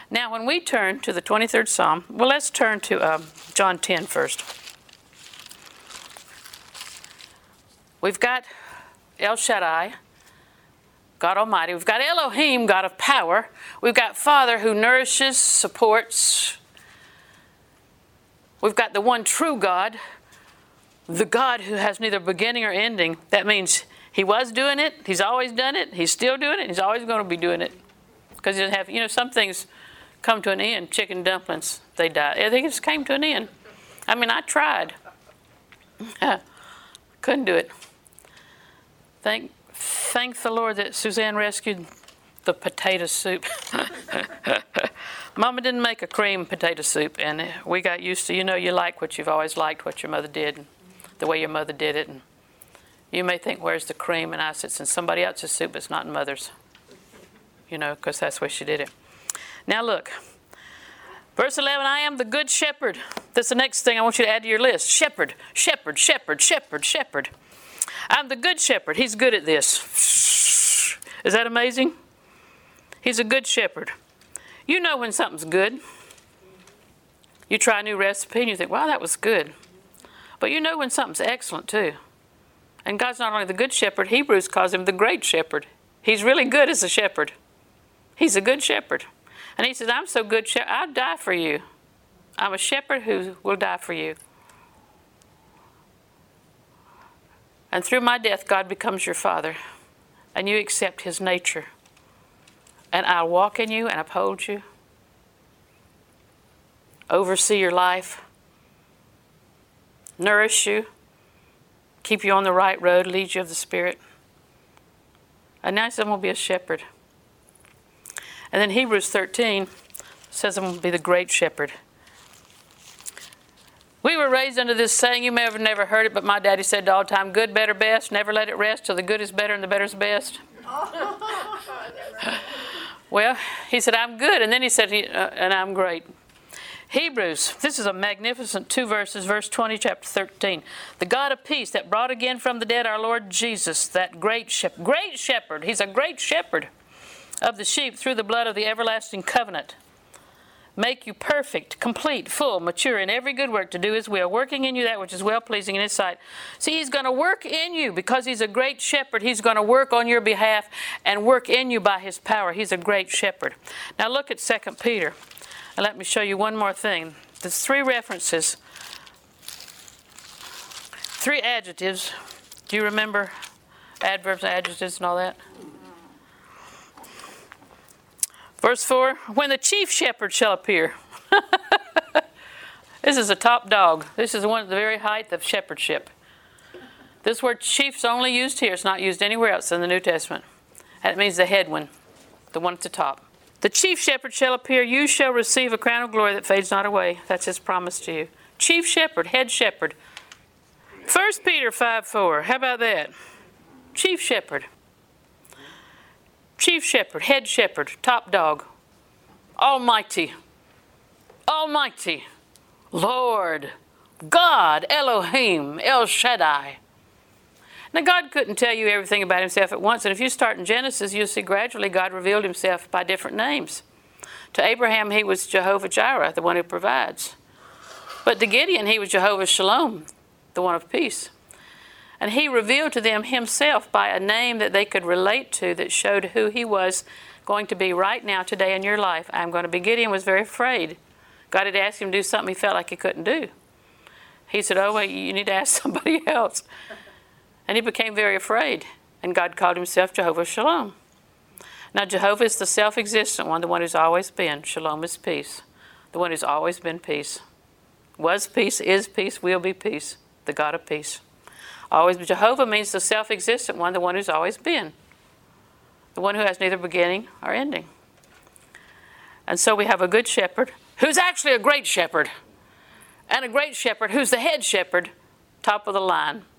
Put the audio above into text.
Now, when we turn to the 23rd Psalm, well, let's turn to John 10 first. We've got El Shaddai, God Almighty. We've got Elohim, God of power. We've got Father who nourishes, supports. We've got the one true God, the God who has neither beginning or ending. That means He was doing it, He's always done it, He's still doing it, He's always going to be doing it. Because He doesn't have, some things come to an end. Chicken dumplings, they die. I think it just came to an end. I mean, I tried. Couldn't do it. Thank the Lord that Suzanne rescued the potato soup. Mama didn't make a cream potato soup, and we got used to, you like what you've always liked, what your mother did, and the way your mother did it. And you may think, where's the cream? And I said, it's in somebody else's soup, but it's not in Mother's. Because that's the way she did it. Now look, verse 11, I am the good shepherd. That's the next thing I want you to add to your list. Shepherd, shepherd, shepherd, shepherd, shepherd. I'm the good shepherd. He's good at this. Is that amazing? He's a good shepherd. You know when something's good. You try a new recipe and you think, wow, that was good. But you know when something's excellent too. And God's not only the good shepherd, Hebrews calls Him the great shepherd. He's really good as a shepherd. He's a good shepherd. And He says, I'm so good, I'll die for you. I'm a shepherd who will die for you. And through my death, God becomes your Father. And you accept His nature. And I'll walk in you and uphold you. Oversee your life. Nourish you. Keep you on the right road. Lead you of the Spirit. And now He says, I'm going to be a shepherd. And then Hebrews 13 says I'm going to be the great shepherd. We were raised under this saying, you may have never heard it, but my daddy said all the time, good, better, best. Never let it rest till the good is better and the better is best. Well, he said, I'm good. And then he said, and I'm great. Hebrews, this is a magnificent 2 verses, verse 20, chapter 13. The God of peace that brought again from the dead our Lord Jesus, that great shepherd. He's a great shepherd of the sheep through the blood of the everlasting covenant. Make you perfect, complete, full, mature in every good work to do His will, working in you that which is well-pleasing in His sight. See, He's going to work in you because He's a great shepherd. He's going to work on your behalf and work in you by His power. He's a great shepherd. Now look at 2 Peter. And let me show you one more thing. There's 3 references, 3 adjectives. Do you remember adverbs, adjectives, and all that? Verse 4, when the chief shepherd shall appear. This is a top dog. This is one at the very height of shepherdship. This word chief's only used here. It's not used anywhere else in the New Testament. And it means the head one, the one at the top. The chief shepherd shall appear. You shall receive a crown of glory that fades not away. That's His promise to you. Chief shepherd, head shepherd. 1 Peter 5:4. How about that? Chief shepherd. Chief shepherd, head shepherd, top dog, almighty, Lord, God, Elohim, El Shaddai. Now God couldn't tell you everything about Himself at once, and if you start in Genesis, you'll see gradually God revealed Himself by different names. To Abraham, He was Jehovah Jireh, the one who provides. But to Gideon, He was Jehovah Shalom, the one of peace. And He revealed to them Himself by a name that they could relate to that showed who He was going to be right now, today in your life. I'm going to be. Gideon was very afraid. God had asked him to do something he felt like he couldn't do. He said, oh, wait, you need to ask somebody else. And he became very afraid. And God called Himself Jehovah Shalom. Now, Jehovah is the self-existent one, the one who's always been. Shalom is peace. The one who's always been peace. Was peace, is peace, will be peace. The God of peace. Always, Jehovah means the self-existent one, the one who's always been. The one who has neither beginning or ending. And so we have a good shepherd who's actually a great shepherd. And a great shepherd who's the head shepherd, top of the line.